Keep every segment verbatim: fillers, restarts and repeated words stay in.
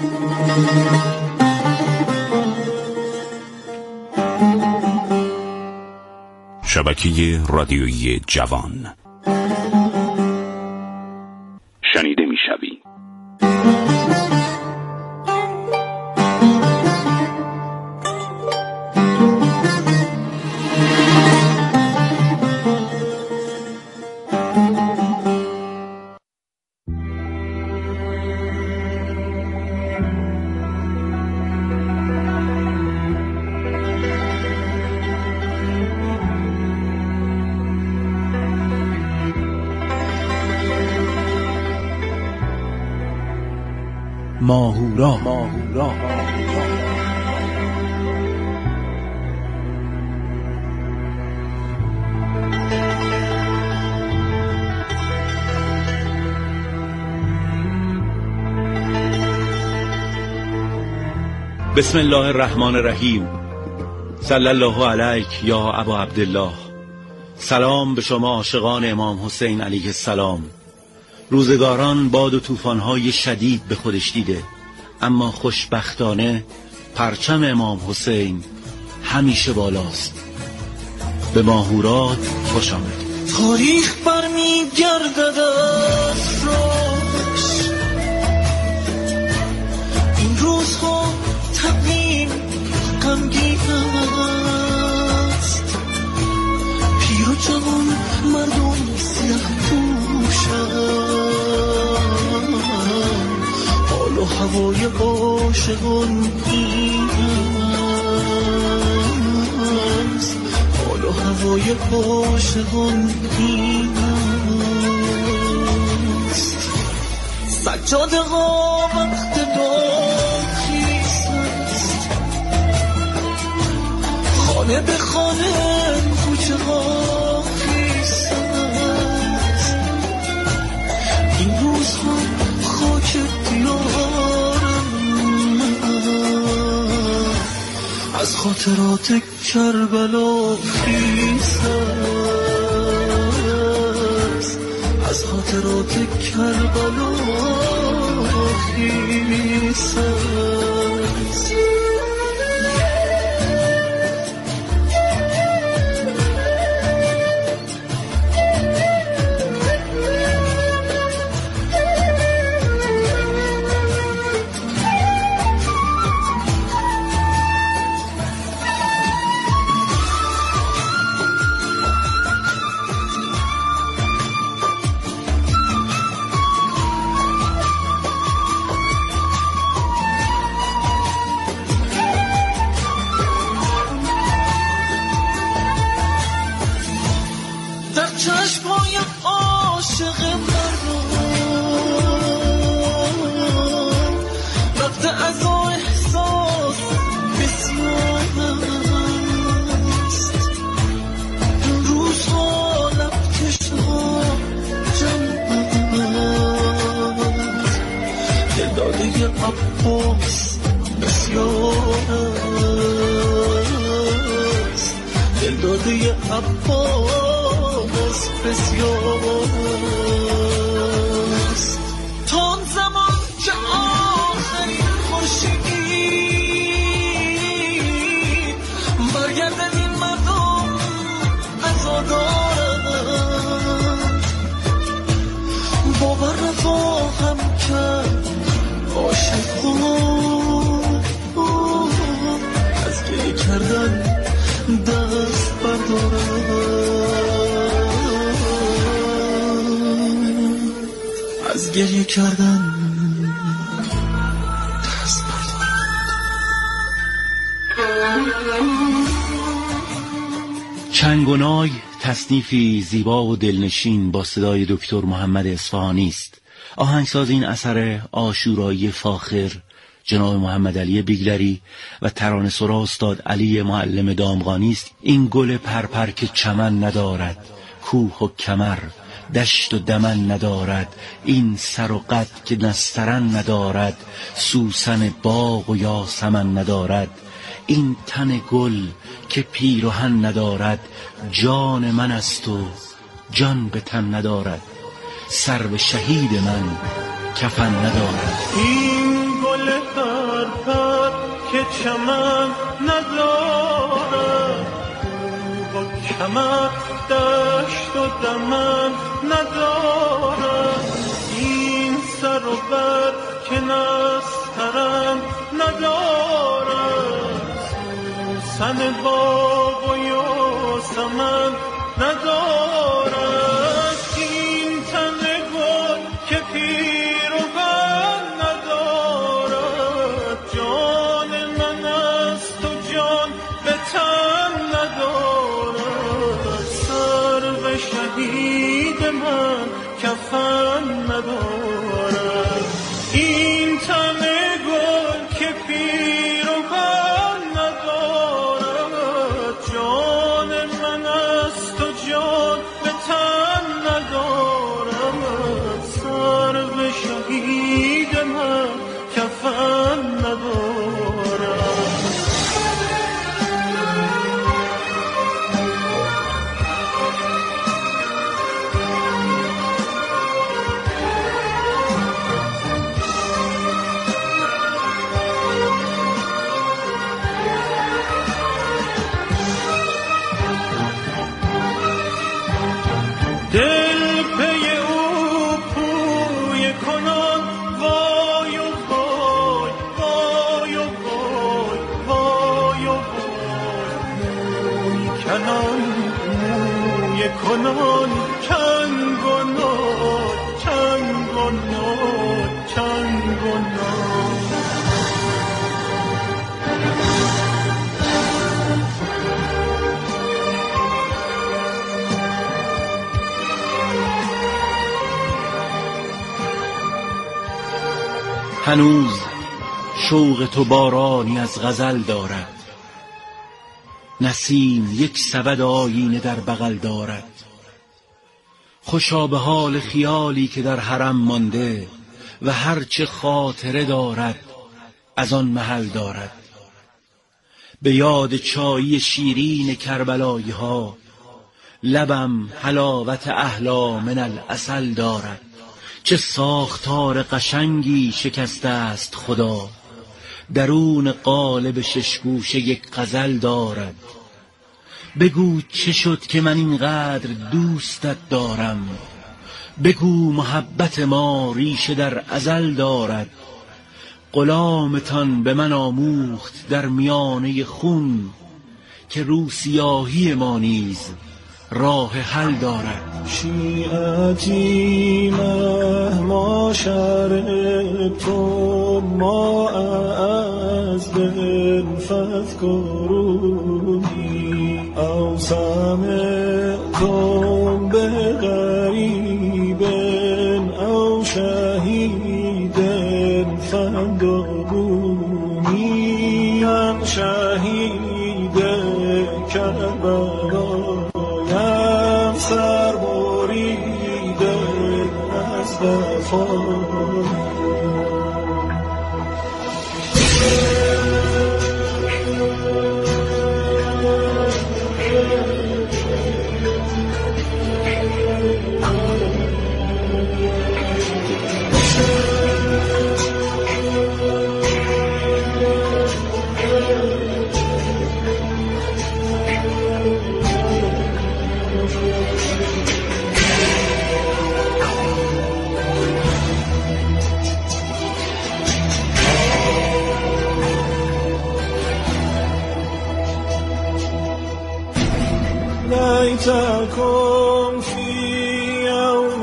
شبکه رادیویی جوان شنیده می‌شوی. ماهورا ماهورا بسم الله الرحمن الرحیم. صلی الله علیک یا ابا عبدالله. سلام به شما عاشقان امام حسین علیه السلام. روزگاران باد و طوفان‌های شدید به خودش دیده، اما خوشبختانه پرچم امام حسین همیشه بالاست. به ماهورات خوش آمد. تاریخ برمیگردد از روش، این روزها تقویم غمگین است، پیر و جوان مردم سیاه پوشند، حال و هوای عاشقان این است، حال و هوای عاشقان این است. سجاده ها وقت داخیز است، خانه به خانه کوچه ها خیز است، این روزها خاک دیارم از خاطرات کربلا خیز است، از خاطرات کربلا خیز است. چشم‌های عاشق مردم وقت از احساس بسیار است، روزها لبکش‌ها جمع است، دلداده عباس بسیار است، دلداده عباس بسیار است. تا آن زمان که آخرین خورشید برگردد این مردم عزادارند، باور نخواهم کرد عاشقان از گریه کردن دست بردارند، از گریه کردن دست بردارند. چنگ و نای تصنیفی زیبا و دلنشین با صدای دکتر محمد اصفهانی است. آهنگساز این اثر عاشورایی فاخر جناب محمد علی بیگلری و ترانه‌سرا استاد علی معلم دامغانی است. این گل پرپر که چمن ندارد، کوه و کمر، دشت و دمن ندارد، این سر و قد که نسترن ندارد، سوسن باغ و یاسمن ندارد، این تن گل که پیرهن ندارد، جان من است و جان به تن ندارد، سر به شهید من کفن ندارد. این گل که چمن ندارد، با کمر دشت و دمن ندارد، این سر و بر که نسترن ندارد، سوسن باغ و یاسمن ندارد، این تن گل که پیر و بر ندارد، جان من است و جان به تن ندارد، سر به شهید من کفن ندارد، این تن گل که پیر و بر ندارد، جان من است و جان به تن ندارد، سر به شهید من کفن ندارد. دل پی او پوی کنان وای و وای وای و وای وای و وای، موی کنان موی کنان چنگ و نای چنگ و نای چنگ و نای. هنوز شوق تو بارانی از غزل دارد، نسیم یک سبد آیینه در بغل دارد، خوشا به حال خیالی که در حرم مانده و هرچه خاطره دارد از آن محل دارد، به یاد چایی شیرین کربلایی ها لبم حلاوت احلا من العسل دارد، چه ساختار قشنگی شکسته است خدا، درون قالب ششگوشه یک غزل دارد، بگو چه شد که من اینقدر دوستت دارم، بگو محبت ما ریشه در ازل دارد، غلامتان به من آموخت در میانه خون که رو سیاهی ما نیز راه حل دارد. شیعتی مهما شربتم ما از دل فذكروني او سمعتم بغریب او شهید فاندروني ام شهید کربلا سر بریده از وفا. ليتكم في يوم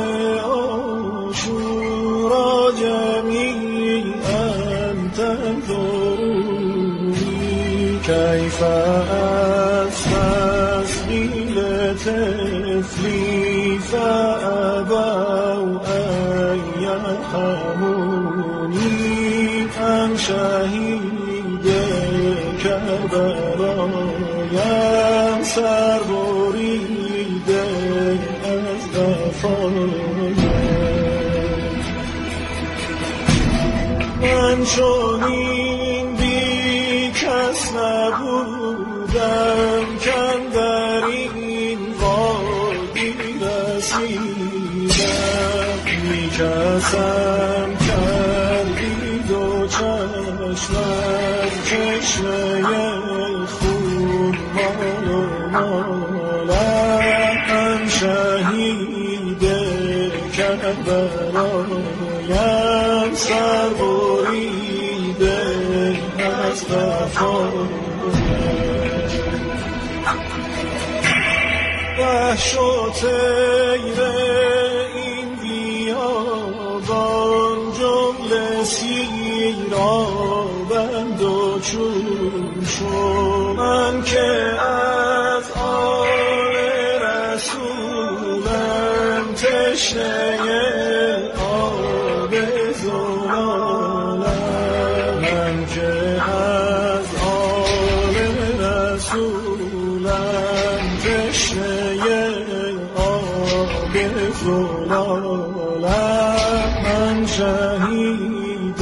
عاشورا جميعا تنظروني كيف أستسقي لطفلي فأبوا أن يرحموني أم شهيد كربلا یم سر بریده از وفایت. من چنین بی کس نبودم کاندر این وادی رسیدم، بی کسم کردید و چند چشمم چشمه خون مال و مالم شهید کربلایم سر بریده از قفایم وحش و طیر این بیابان جمله سیرابند و چون شو من که از آل رسولم تشنه آب زلالم من که از آل رسولم تشنه آب زلالم من شهید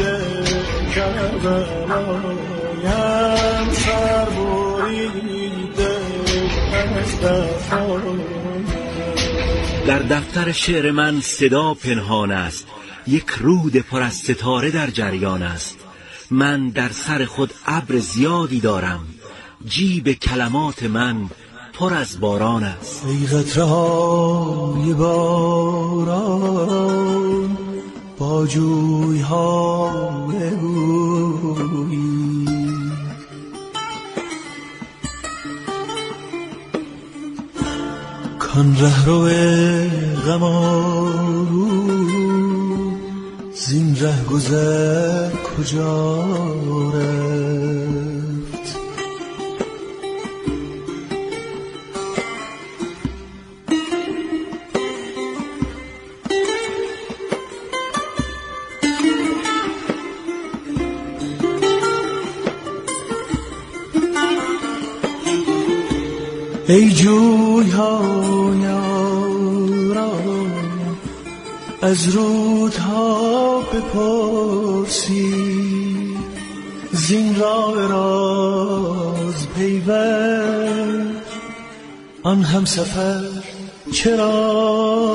کربلایم سر بریده از دفایم. در دفتر شعر من صدا پنهان است، یک رود پر از ستاره در جریان است. من در سر خود ابر زیادی دارم، جیب کلمات من پر از باران است. ای قطره‌های باران با جوی‌های بویی، کان رهرو غم آلود زین ره گذر کجا رفت؟ ای جوی‌های آرام از رودها بپرسی، زین راه راز پیوند آن همسفر چرا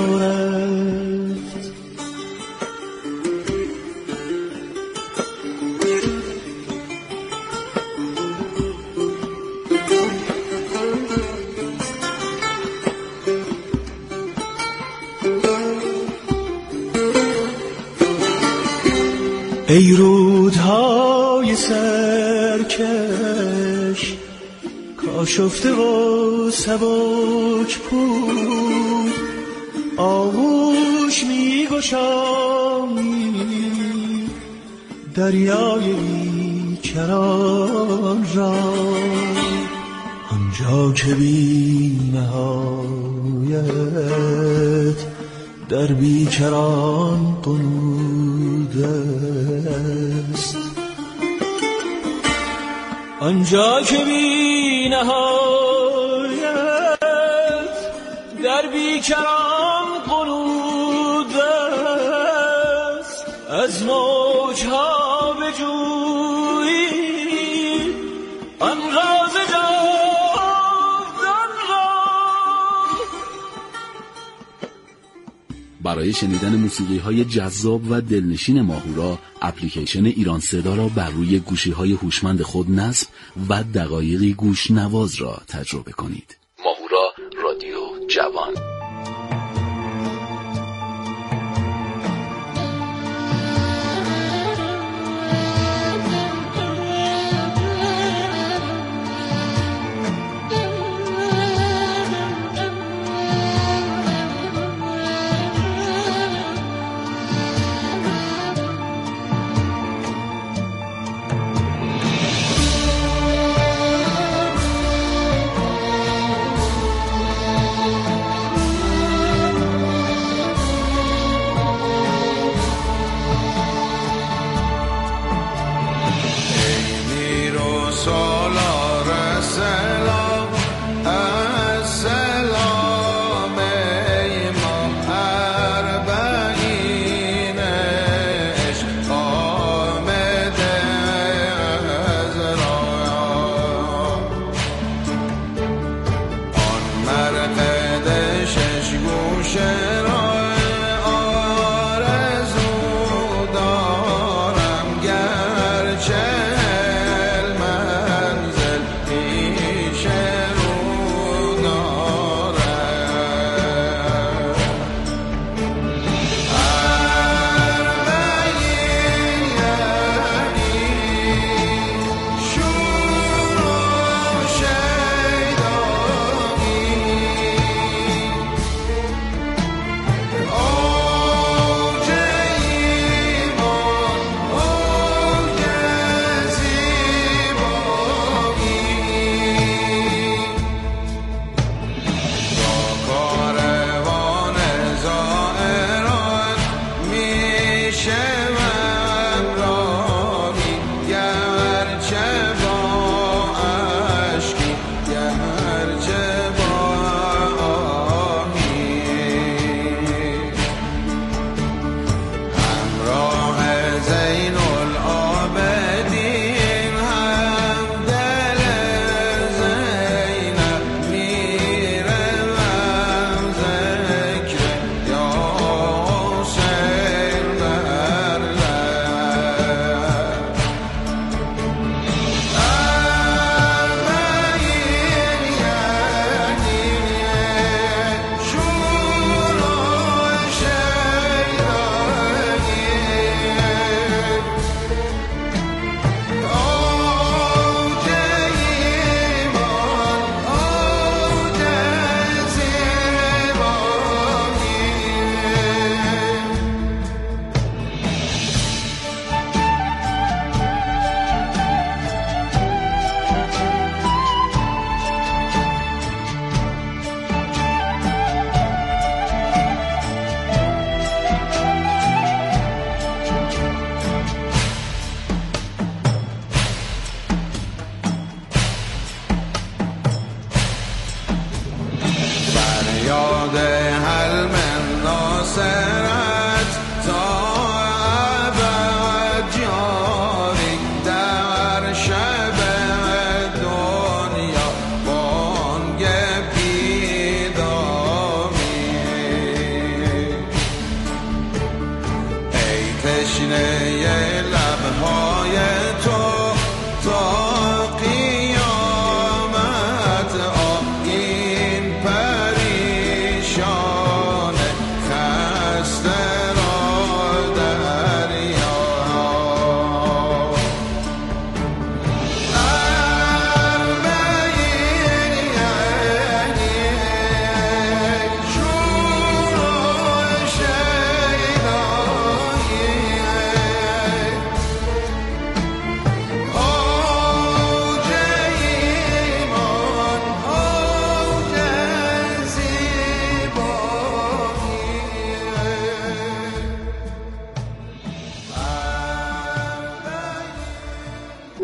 رفت؟ ای رودهای سرکش کاشفته و سبک پود، آغوش می گشایی دریای بیکران را، آنجا که بی نهایت در بیکران قنود است، آنجا که بی نهایت در بیکران قنود است. از موجها بجویی آن راز جاودان را. برای شنیدن موسیقی‌های جذاب و دلنشین ماهورا، اپلیکیشن ایران صدا را بر روی گوشی‌های هوشمند خود نصب و دقایقی گوش نواز را تجربه کنید. ماهورا رادیو جوان.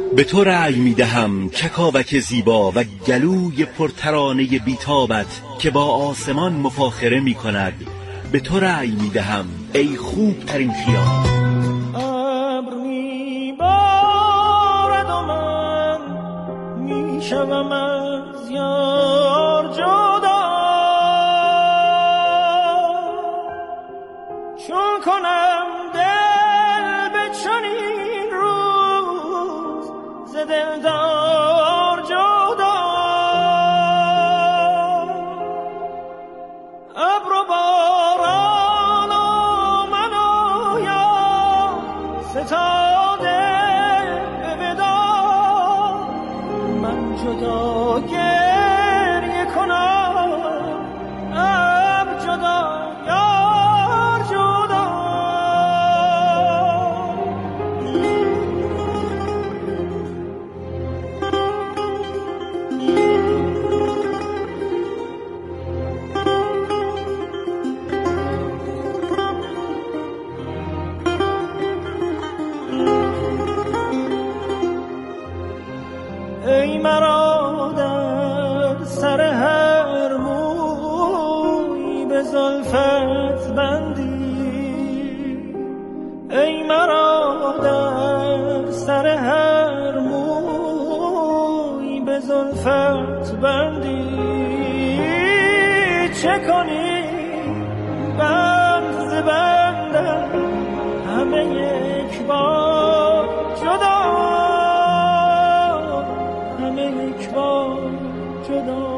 به تو رأی میدهم چکاوک زیبا و گلوی پرترانه بیتابت که با آسمان مفاخره میکند. به تو رأی میدهم ای خوب ترین خیال. ابر میبارد و من میشوم از یار جدا، چون کنم دل به چنین روز ز دلدار جدا. ابر و باران و من و یار ستاده به ودا، من جدا گریه کنم ابر جدا یار جدا. ای مرا در سر هر موی به زلفت بندی، ای مرا در سر هر موی به زلفت بندی، چه کنی بند ز بندم همه یک بار جدا، همه یک بار جدا.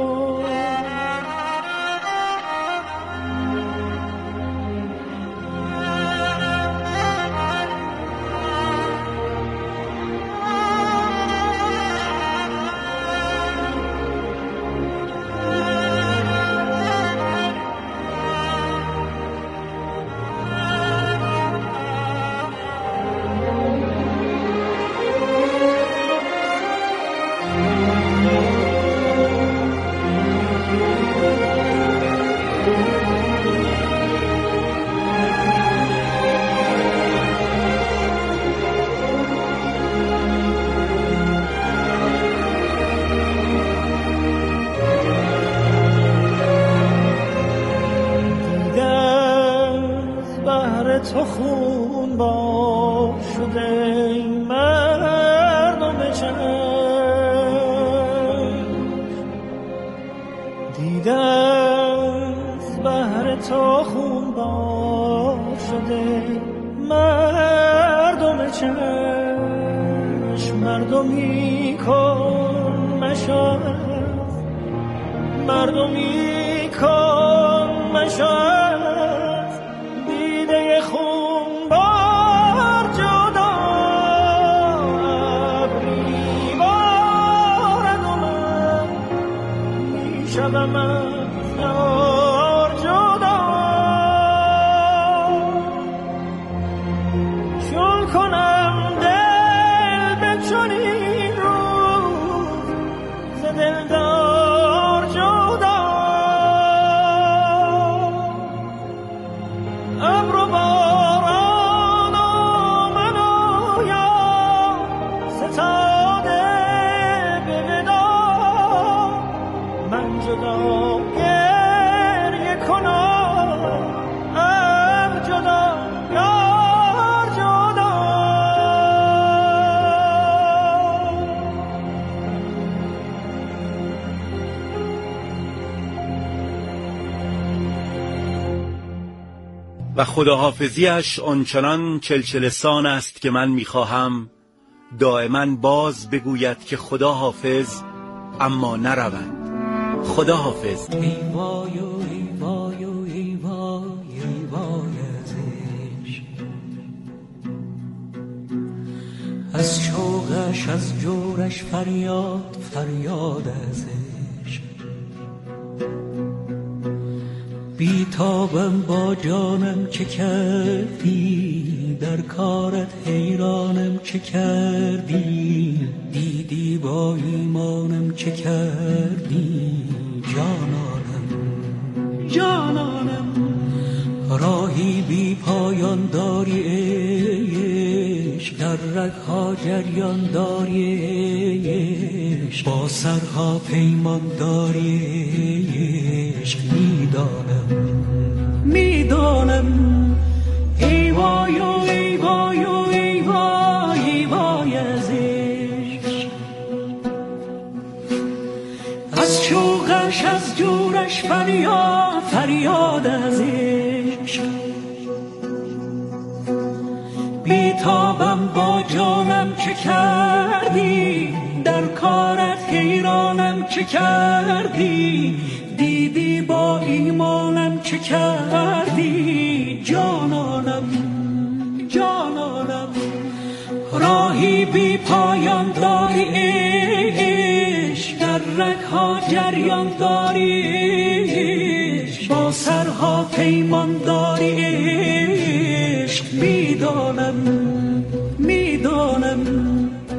تو خون با شده مردم چشم، دیده از بحر تو خون با شده مردم چشم، مردمی کن مشاهد، مردمی کن مشاهد، دیده خون بار جدا. ابری بارد و من میشوم از یار جدا، چون کنم دل به چنین روز ز دلدار جدا. ابر و باران و من و یار ستاده به ودا، من جدا گریه کنم ابر جدا یار جدا. و خداحافظیش آنچنان چلچلستان است که من میخواهم دائما باز بگوید که خدا حافظ اما نرود. خدا حافظ. ای وای و ای وای و ای وای ای وای ازش، از شوقش از جورش فریاد فریاد ازش، بی تابم با جانم چه کردی، در کارت حیرانم چه کردی، دیدی با ایمانم چه کردی، جانانم جانانم. راهی بی پایان داری عشق، در رگ‌ها جریان داریش، با سرها پیمان داریش. میدانم میدانم ای وای و ای وای و ای وای ای وای از عشق، از شوقش از جورش فریاد فریاد از عشق. بیتابم با جانم چه کردی، در کارت حیرانم چه کردی، دیدی با ایمانم چه کردی. جانانم جانانم راهی بی پایان داری عشق، در رگ‌ها جریان داری عشق، با سرها پیمان داری عشق. میدانم میدانم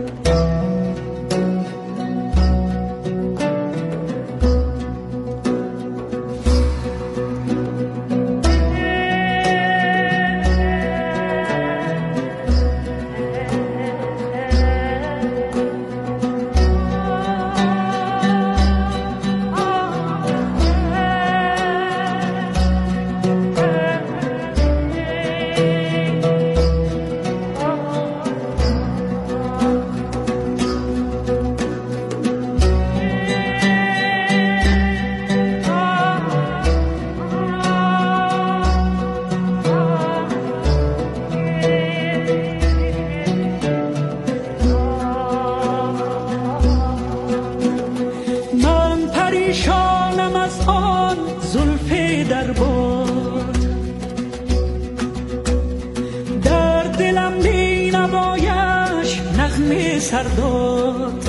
سرداد.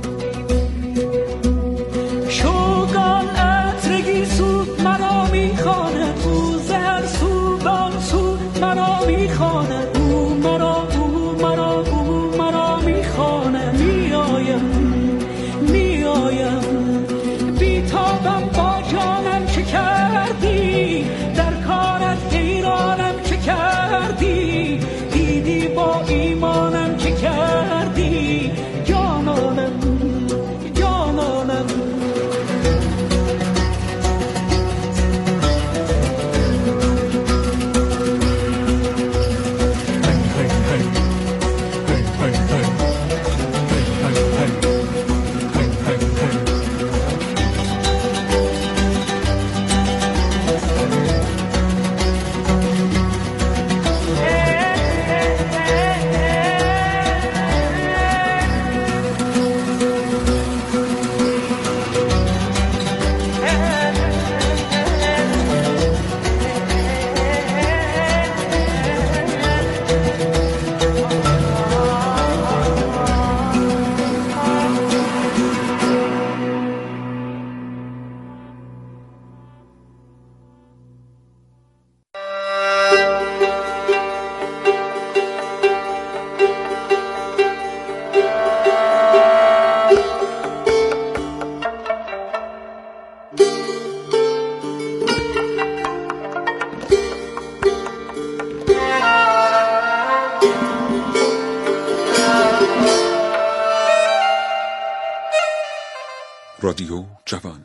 شوقان عطرگی سود مرا میخواند، او زهر سودان سود مرا میخواند، او مرا او مرا او مرا میخواند. میآیم میآیم بیتابم با جانم چه کردی، در کارت حیرانم چه کردی، دیدی با ایمانم چه کردی. جانانم جانانم رادیو جوان.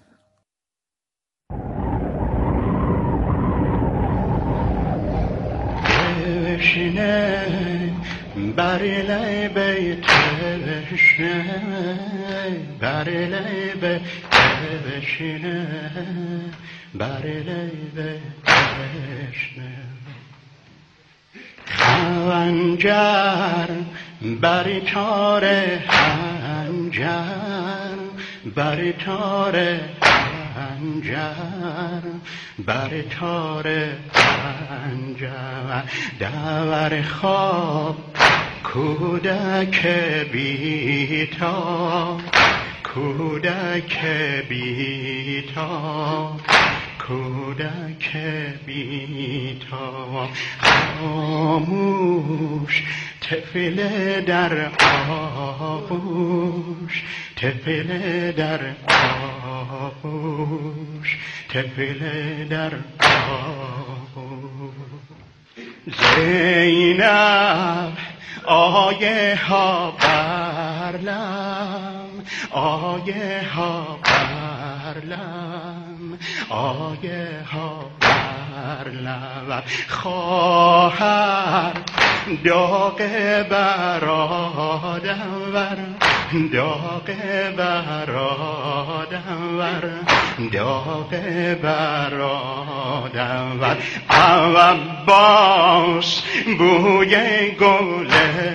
تشنه بر لب تشنه بر لب تشنه بر لب تشنه خنجر بر تار خنجر بر تار خنجر بر تار خنجر دور خواب کودک بی‌تاب کودک بی‌تاب کودک بی‌تاب خاموش طفل در آغوش طفل در آغوش طفل در آغوش زینب آیه ها برلم آیه ها برلم آیه ها برلم خواهر داغ برادم ور داغ برادم ور داغ برادم ور عباس بوی گل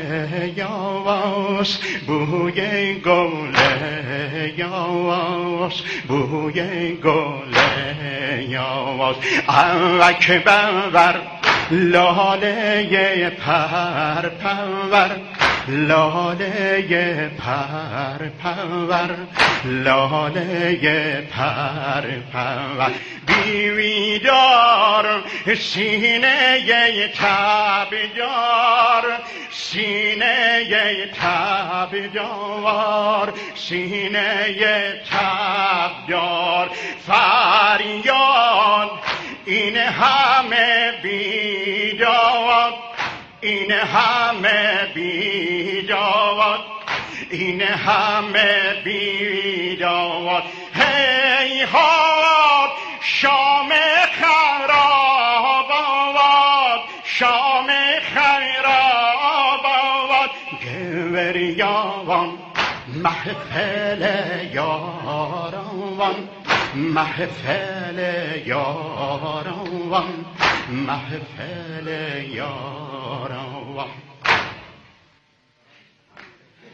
یاواس بوی گل یاواس بوی گل یاواس اکبر لاله پر پنور لاله پر پنور لاله پر پنور بیویدار سینه تبدار سینه تبدار سینه تبدار فریاد این همه بیداد این همه بیداد این همه بیداد هیهات شام خراب آباد شام خراب آباد گوریان محفل یاران محفل یاران محفل یاران